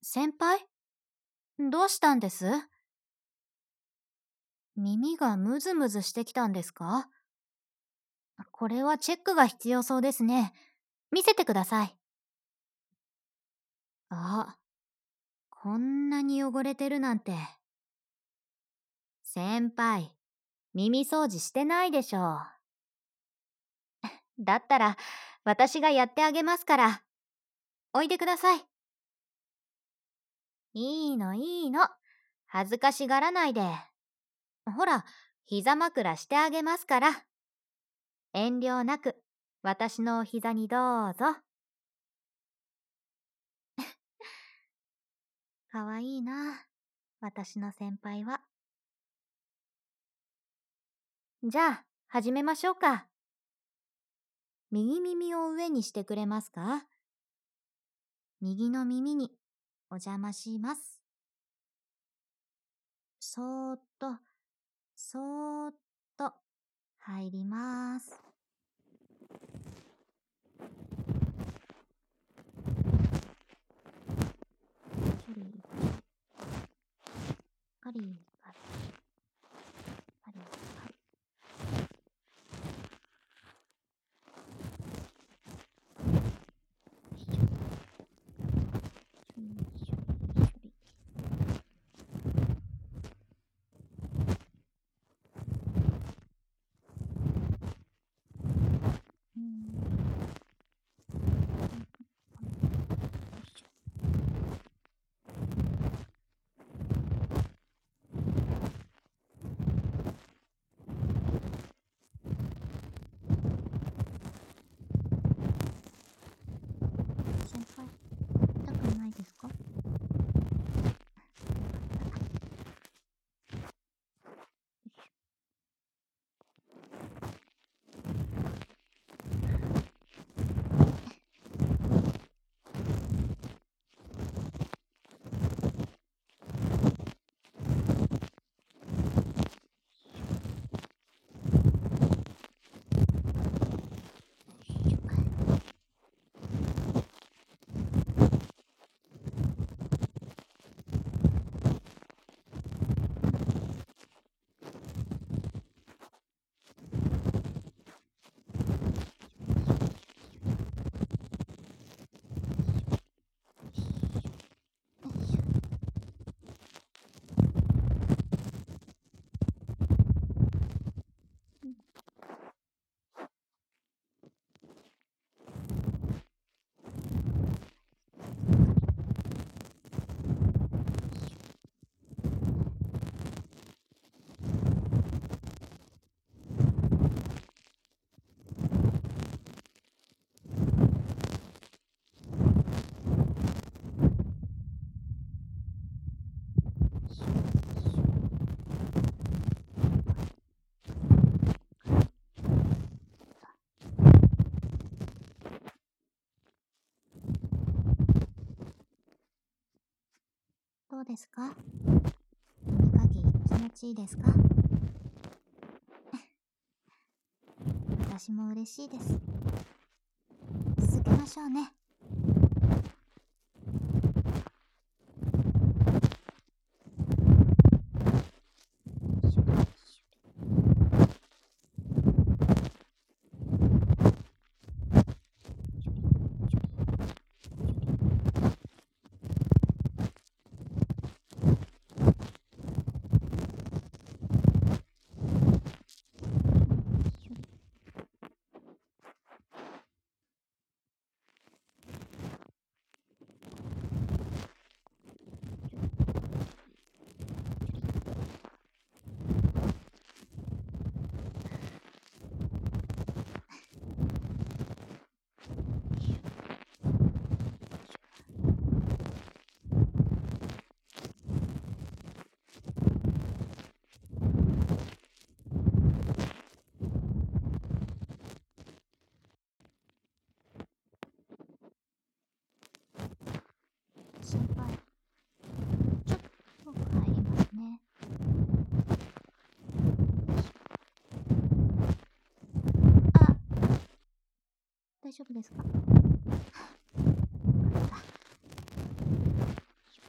先輩、どうしたんです？耳がムズムズしてきたんですか？これはチェックが必要そうですね。見せてください。あ、こんなに汚れてるなんて。先輩、耳掃除してないでしょう。だったら、私がやってあげますから。おいでください。いいのいいの。恥ずかしがらないで。ほら、膝枕してあげますから。遠慮なく、私のお膝にどうぞ。かわいいな、私の先輩は。じゃあ、始めましょうか。右耳を上にしてくれますか？右の耳にお邪魔します。そーっと、そーっと入ります。チュリパリパリパリパリ。先輩、痛くないですか？どうですか？耳かき気持ちいいですか？私も嬉しいです。続けましょうね。先輩、ちょっと入りますね。あ、大丈夫ですか？よかった。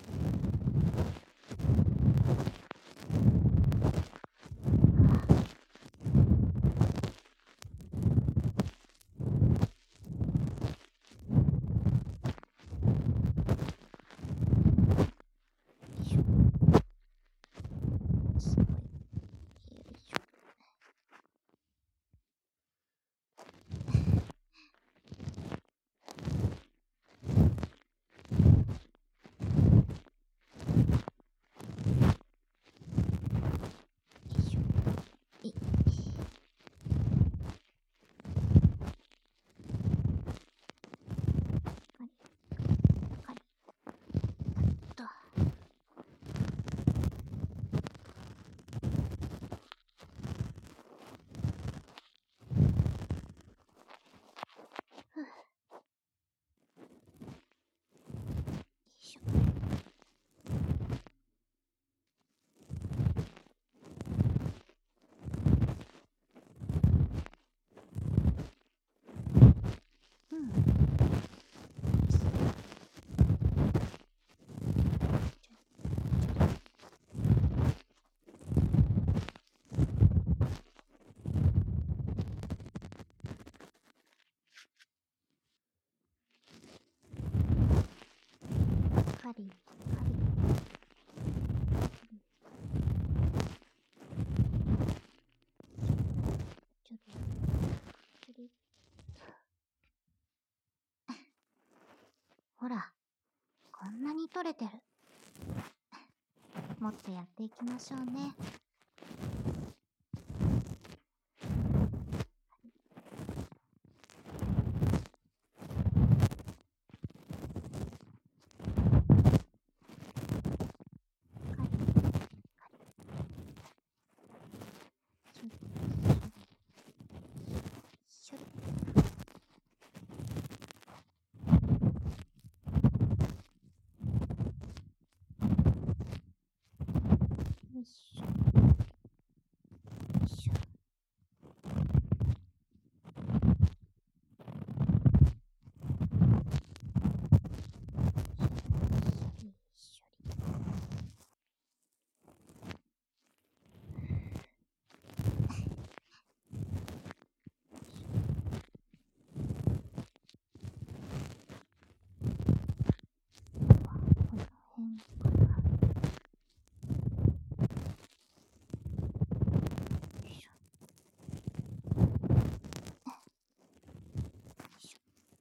しょ。うん。カリカリ。ちょびちょび。ほら、こんなに取れてる。もっとやっていきましょうね。カリカリ。シュリシュリシュリ。よいしょよいしょ。シュリシュリ。この辺かな。よいしょ。よいしょ。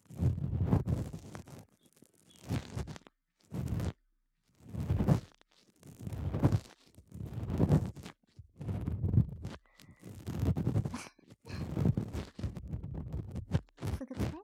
すぐね。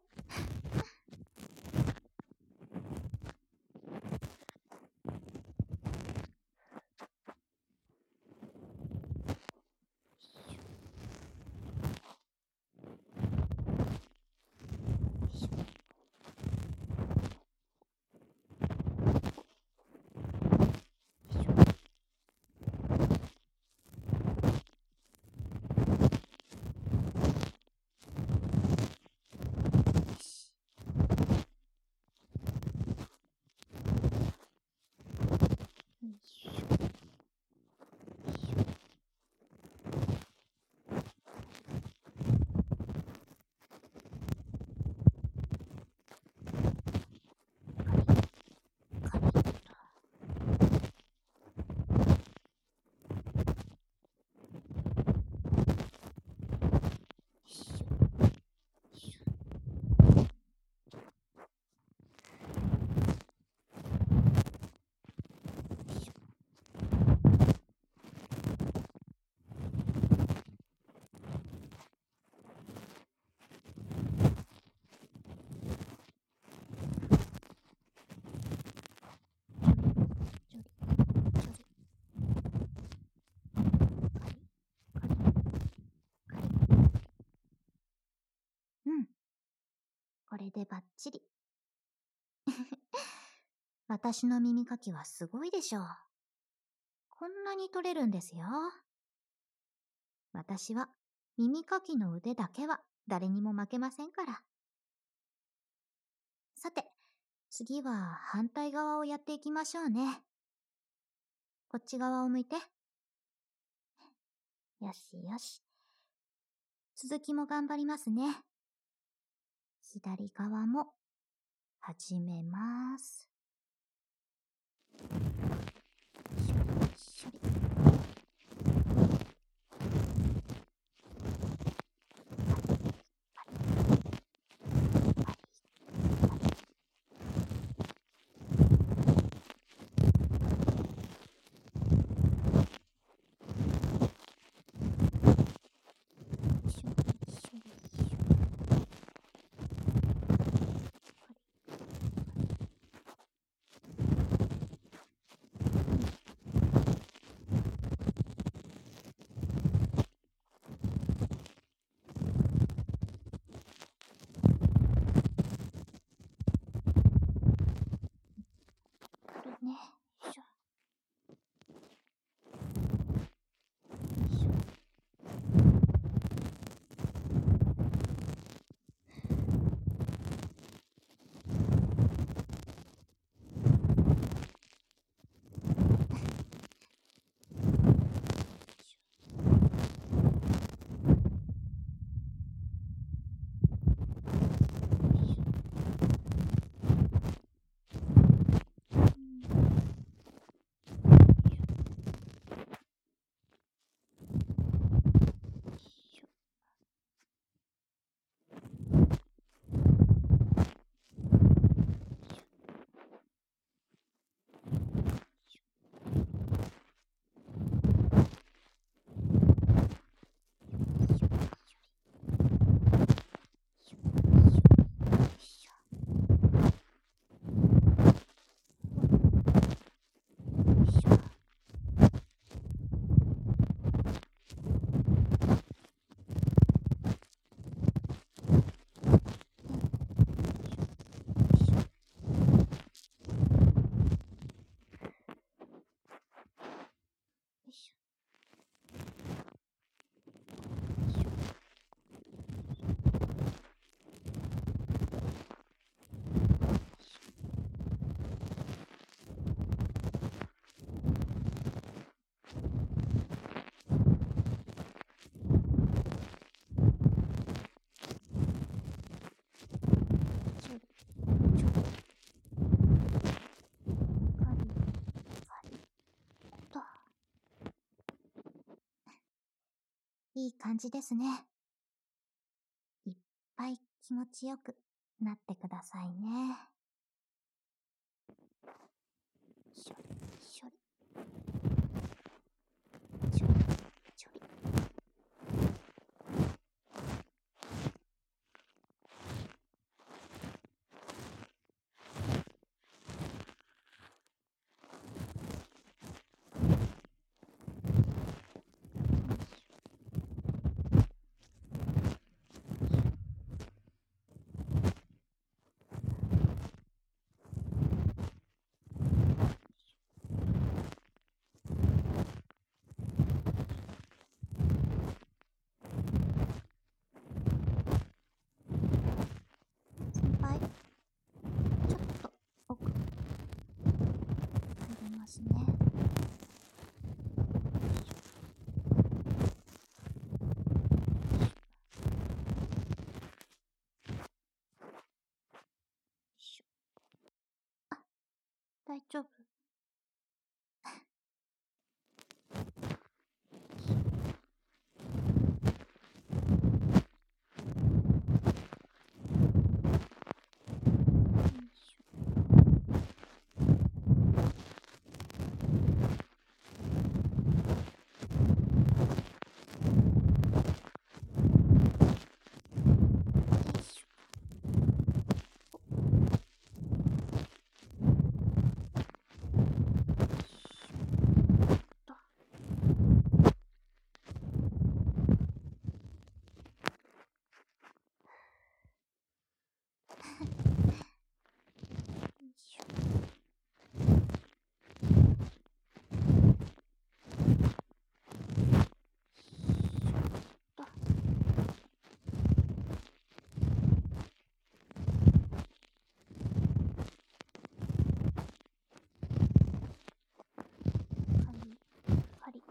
うん。これでバッチリ。私の耳かきはすごいでしょう。こんなに取れるんですよ。私は耳かきの腕だけは誰にも負けませんから。さて、次は反対側をやっていきましょうね。こっち側を向いて。よしよし。続きも頑張りますね。左側も始めます。しょりしょり。 感じですね。いっぱい気持ちよくなってくださいね。しょりしょり。ちょりちょり。先輩、ちょっと奥入れますね。あ、大丈夫。カリカリ。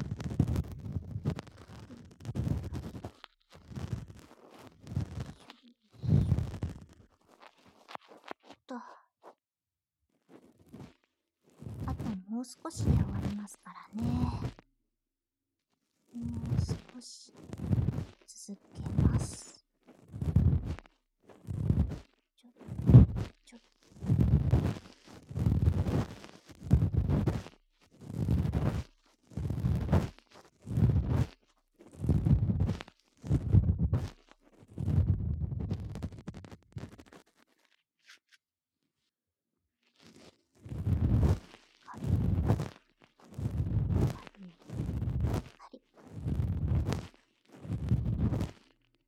あともう少しで終わりますからね。もう少し続けます。ちょちょカリカリカリ。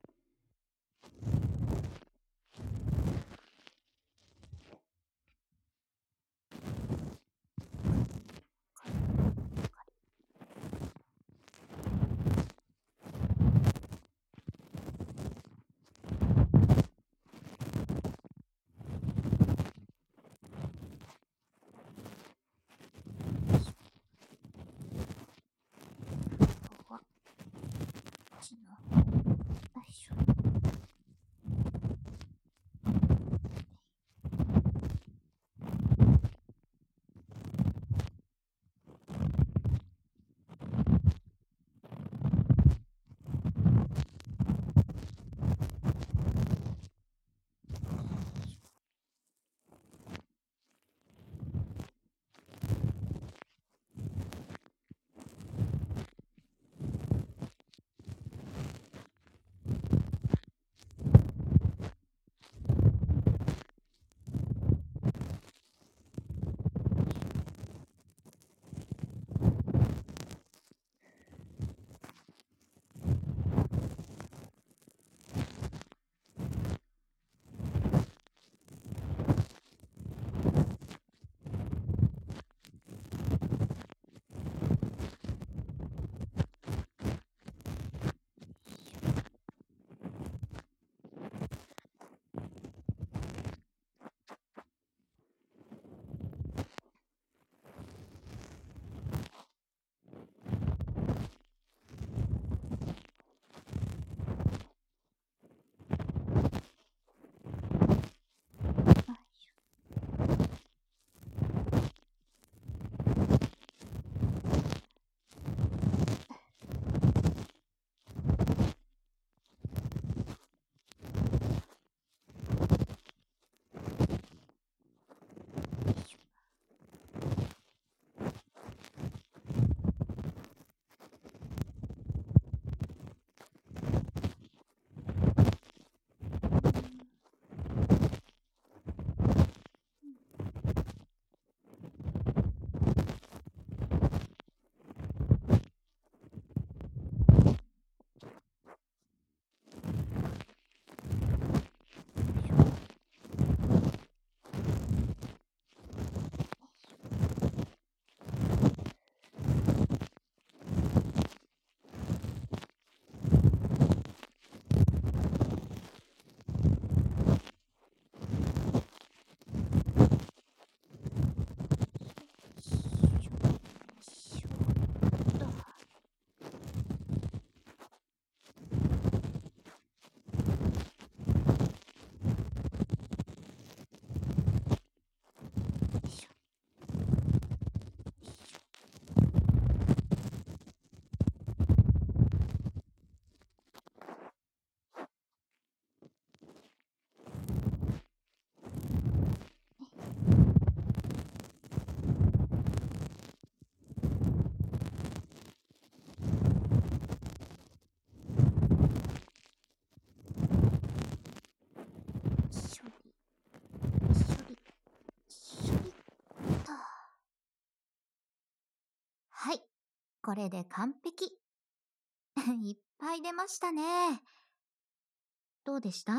はい、これで完璧。いっぱい出ましたね。どうでした？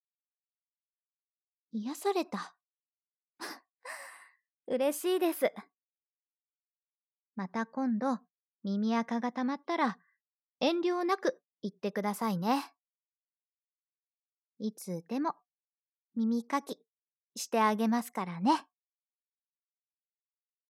癒された。嬉しいです。また今度、耳垢がたまったら、遠慮なく言ってくださいね。いつでも耳かきしてあげますからね。